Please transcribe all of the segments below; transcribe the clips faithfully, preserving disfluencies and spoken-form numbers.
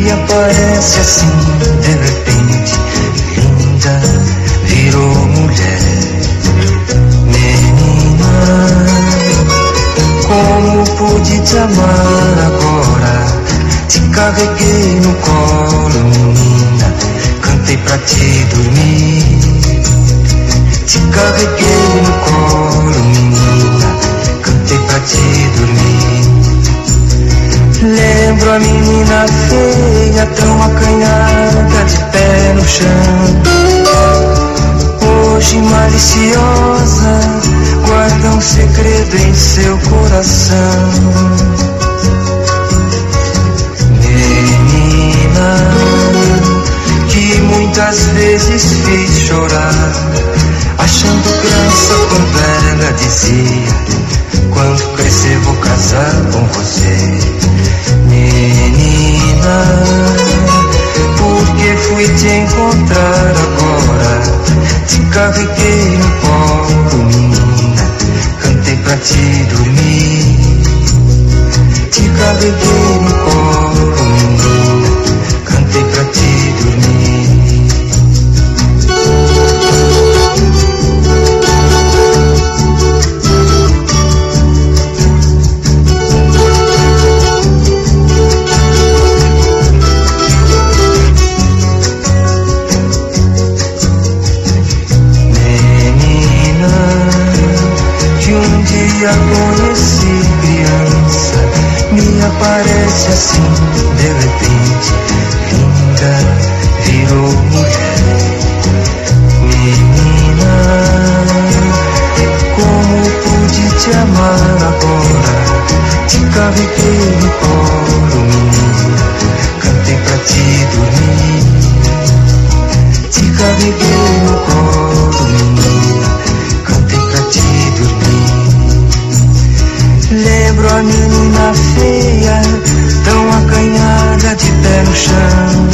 me aparece assim de repente, linda, virou mulher. Menina, como pude te amar agora? Te carreguei no colo, menina, cantei pra te dormir. Te carreguei no colo, menina, cantei pra te dormir. Lembro a menina feia, tão acanhada, de pé no chão. Hoje maliciosa, guarda um segredo em seu coração. Menina, que muitas vezes fiz chorar, achando graça quando ela dizia: quando crescer vou casar com você. Menina, porque fui te encontrar agora? Te carreguei no colo, menina, cantei pra te dormir. Te carreguei no colo, menina, cantei pra te dormir. Já conheci criança, me aparece assim de repente, linda, virou mulher. Menina, como pude te amar agora? Te carreguei no colo, menina, cantei pra te dormir. Te carreguei no colo, menina, cantei pra te dormir. Lembro a menina feia, tão acanhada, de pé no chão.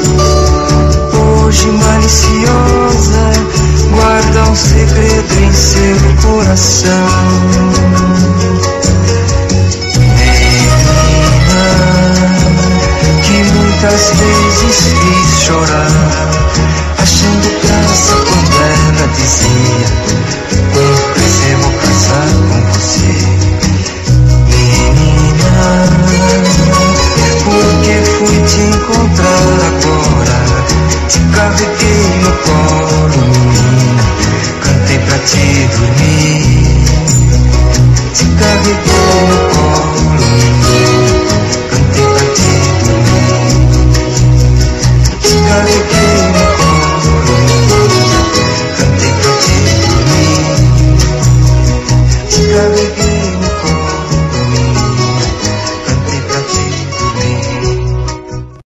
Hoje maliciosa, guarda um segredo em seu coração. Menina, que muitas vezes fiz chorar, achando graça quando ela dizia: quando crescer vou casar com você. Porque fui te encontrar agora? Te carreguei no colo, menina, cantei pra te dormir. Te carreguei